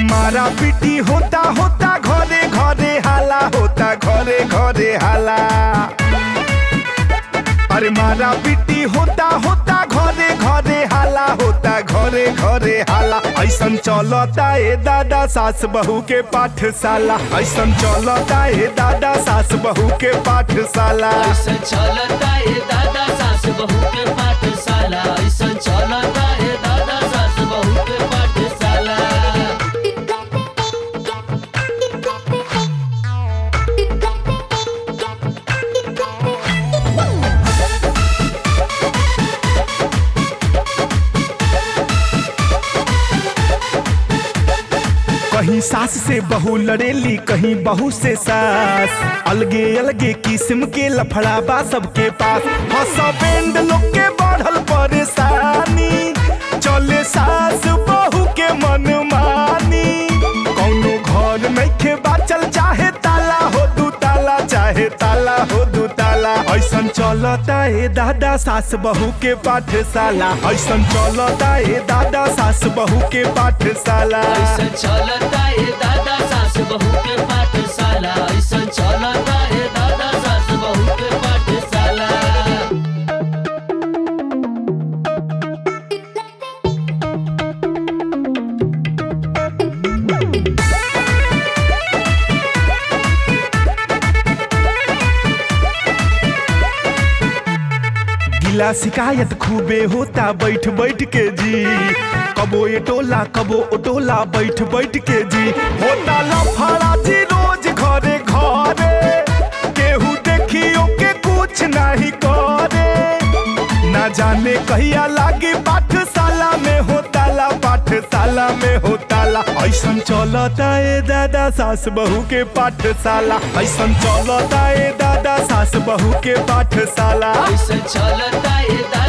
मारा पीटी होता होता घरे घरे हाला होता घरे घरे हाला। अरे मारा पीटी होता होता घरे घरे हाला होता घरे घरे हाला। ऐसन चलता ए दादा सास बहू के पाठशाला, ऐसन चलता ए दादा सास बहू के पाठशाला। ऐसन चलता ए दादा सास बहू के पाठशाला, ऐसन चलता ए दादा सास बहू के पाठशाला। कहीं सास से बहू लड़ेली, कहीं बहू से सास। अलगे अलगे किस्म के लफड़ाबा सबके पास। हसबैंड लोग के बढ़ल परेशानी, चले सास बहू के मनमानी। कौनो घर नइखे बाचल, चाहे ताला हो दू ताला, चाहे ताला हो दू ताला। ऐसन चलता ए दादा सास बहू के पाठशाला, ऐसन चलता ए दादा सास बहू के पाठशाला। ऐसन चलता ए दादा सास बहू के पाठशाला, ऐसन चलता ए दादा सास बहू के पाठशाला। गिला शिकायत खूबे होता बैठ बैठ के जी। कबो ये टोला कबो ओ टोला बैठ बैठ के जी। होता लफड़ा जी रोज घरे घरे, केहू देखियो के कुछ नहीं करे। ना जाने कहिया लागी पाठशाला में हो ताला, पाठशाला में हो ताला। ऐसन चलता ए दादा सास बहू के पाठशाला, ऐसन चलता ए दादा सास बहू के पाठशाला। ऐसन चलता ए दादा